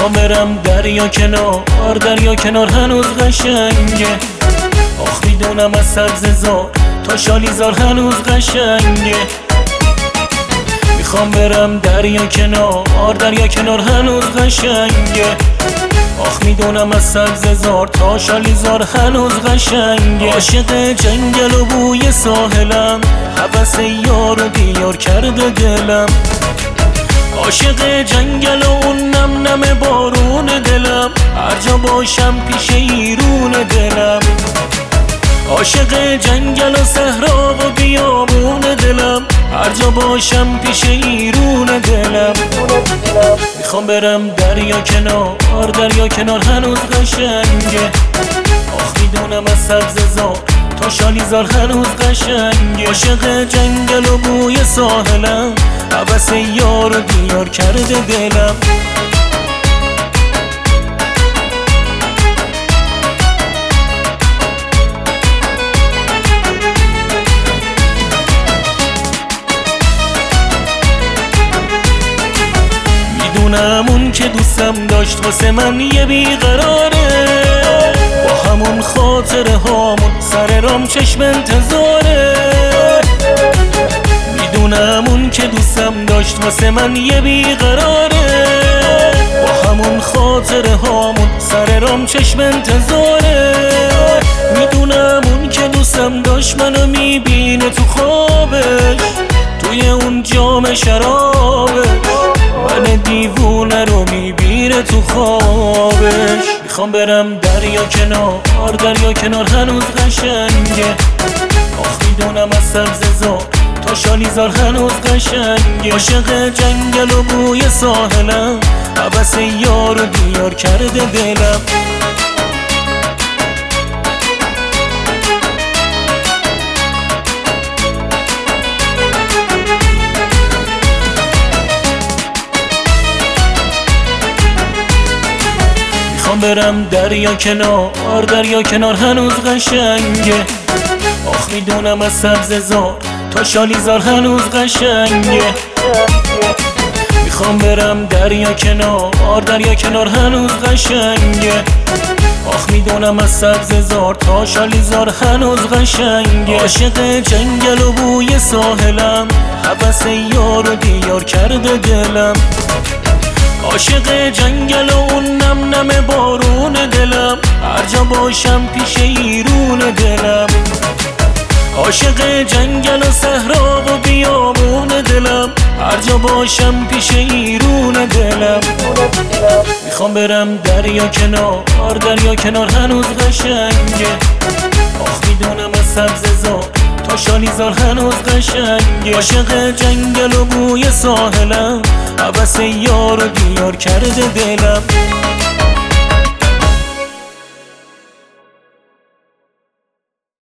میخوام برم دریا کنار هنوز قشنگه. آخ میدونم از سبززار تا شالیزار هنوز قشنگه. میخوام برم دریا کنار هنوز قشنگه. آخ میدونم از سبززار تا شالیزار هنوز قشنگه. عاشق جنگل و بوی ساحلم، هوس یار و دیار کرده دلم. عاشق جنگل و اون نم نم بارون دلم، هر جا باشم پیش ایرون دلم. عاشق جنگل و صحرا و بیابون دلم، هر جا باشم پیش ایرون دلم. میخوام برم دریا کنار هنوز قشنگه. آخ میدونم از سبززار تا شالیزار هنوز قشنگه. عاشق جنگل و بوی ساحلم، هوس یار و دیار کرده دلم. میدونم اون که دوستم داشت واسه من یه بیقراره، با همون خاطره هامون سر رام چشم انتظاره. میدونم اون که دوستم داشت واسه من یه بیقراره، با همون خاطره هامون سر رام چشم انتظاره. میدونم اون که دوستم داشت منو میبینه تو خوابش، توی اون جام شرابش من دیوونه رو میبینه تو خوابش. میخوام برم دریا کنار هنوز قشنگه. آخ میدونم از سبززار تا شالیزار هنوز قشنگه. عاشق جنگل و بوی ساحلم، هوس یار و دیار کرده دلم. میخوام برم دریا کنار هنوز قشنگه. آخ میدونم از سبززار تا شالیزار هنوز قشنگه. میخوام برم دریا کنار هنوز قشنگه. آخ میدونم از سبززار تا شالیزار هنوز قشنگه. عاشق جنگل و بوی ساحلم، هوس یار و دیار کرده دلم. عاشق جنگل و اون نم نم بارون دلم، هر جا باشم پیش ایرون دلم. عاشق جنگل و صحرا و بیابون دلم، هر جا باشم پیش ایرون دلم. میخوام برم دریا کنار هنوز قشنگه. آخ میدونم از سبززار تا شالیزار هنوز قشنگه. عاشق جنگل و بوی ساحلم، هوس یار و دیار کرده دلم.